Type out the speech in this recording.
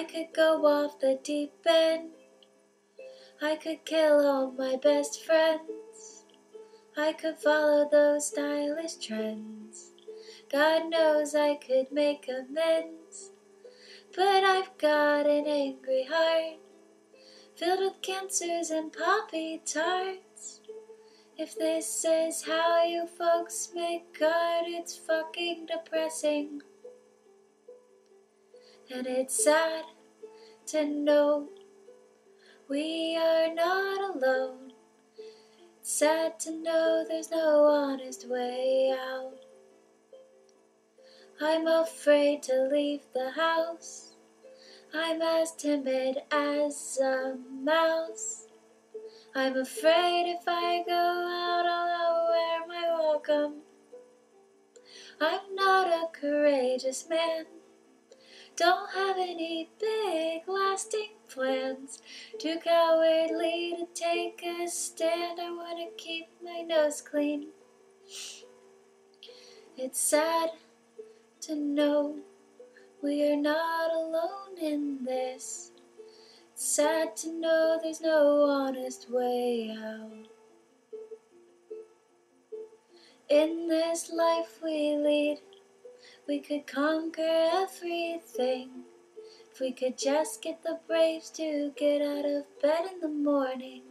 I could go off the deep end. I could kill all my best friends. I could follow those stylish trends. God knows I could make amends. But I've got an angry heart, filled with cancers and poppy tarts. If this is how you folks make art, it's fucking depressing. And it's sad to know we are not alone. It's sad to know there's no honest way out. I'm afraid to leave the house. I'm as timid as a mouse. I'm afraid if I go out, I'll outwear my welcome. I'm not a courageous man. Don't have any big lasting plans. Too cowardly to take a stand. I wanna keep my nose clean. It's sad to know we are not alone in this. It's sad to know there's no honest way out. In this life we lead, we could conquer everything. If we could just get the braves to get out of bed in the morning.